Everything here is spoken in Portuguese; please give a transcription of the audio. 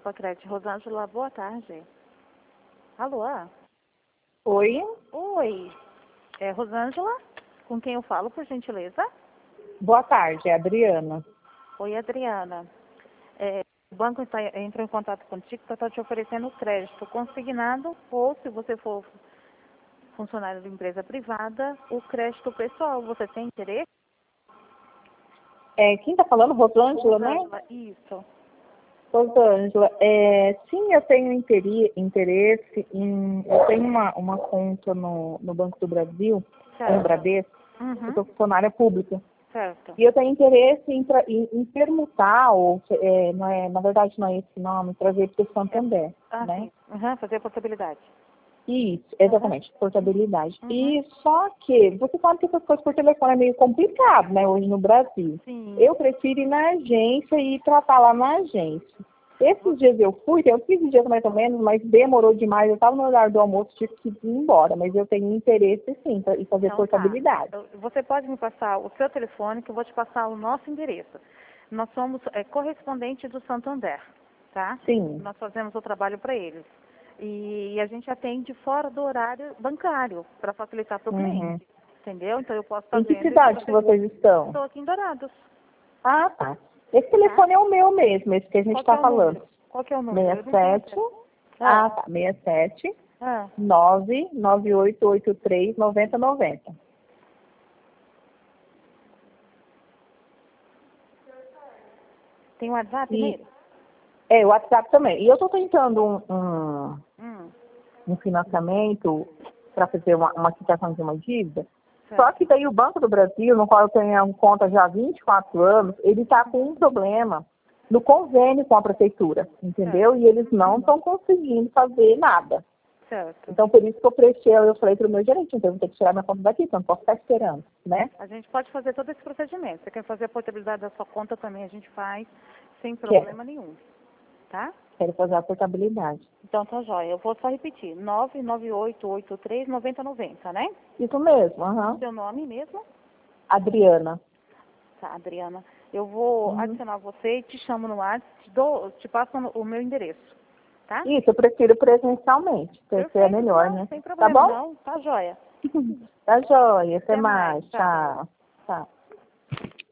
Copacrete. Rosângela, boa tarde. Alô? Oi, Oi. É Rosângela? Com quem eu falo, por gentileza? boa tarde, é a Adriana. Oi, Adriana. O banco entrou em contato contigo para estar te oferecendo crédito consignado ou, se você for funcionário de empresa privada, o crédito pessoal. Você tem interesse? Quem está falando? Rosângela, né? Rosângela, isso. Rosângela, sim, eu tenho interesse em... Eu tenho uma conta no Banco do Brasil, no Certo. Bradesco, eu Uhum. sou funcionária pública. Certo. E eu tenho interesse em permutar, na verdade não é esse nome, trazer para o Santander, né? Sim. Uhum. Fazer a portabilidade. Isso, exatamente, portabilidade. Uhum. E só que, você sabe que essas coisas por telefone é meio complicado, né, hoje no Brasil. Sim. Eu prefiro ir na agência e tratar lá na agência. Esses dias eu fui, tem uns 15 dias mais ou menos, mas demorou demais. Eu estava no horário do almoço, tive que ir embora, mas eu tenho interesse sim em fazer Então, portabilidade. tá. Você pode me passar o seu telefone, que eu vou te passar o nosso endereço. Nós somos correspondente do Santander, tá? Sim. Nós fazemos o trabalho para eles. E a gente atende fora do horário bancário, para facilitar para o cliente. Entendeu? Então eu posso estar Em que vendo. cidade que vocês estão? Estou aqui em Dourados. Ah, tá. Esse telefone é o meu mesmo, esse que a gente está falando. Qual que é o número? Eu não 67. Ah, tá. 67 Ah, 99883 9090. tem um WhatsApp E nele? o WhatsApp também. E eu estou tentando Hum, um financiamento para fazer uma quitação de uma dívida. certo. Só que daí o Banco do Brasil, no qual eu tenho conta já há 24 anos, ele está com um problema no convênio com a prefeitura, entendeu? E eles não estão conseguindo fazer nada. Certo. Então, por isso que eu falei para o meu gerente, então eu vou ter que tirar minha conta daqui, então não posso ficar esperando, né? A gente pode fazer todo esse procedimento. Você quer fazer a portabilidade da sua conta também, a gente faz sem Quero, problema nenhum. Tá? quero fazer a portabilidade. Então tá jóia. Eu vou só repetir. 99883 9090, né? Isso mesmo, aham. Seu nome mesmo? Adriana. Tá, Adriana. Eu vou adicionar você e te chamo no WhatsApp, te passo o meu endereço. Tá? Isso, eu prefiro presencialmente, porque é melhor, não, né? sem Tá problema bom? não. Tá jóia. Tá joia, até Até mais. mais. Tchau. Tchau.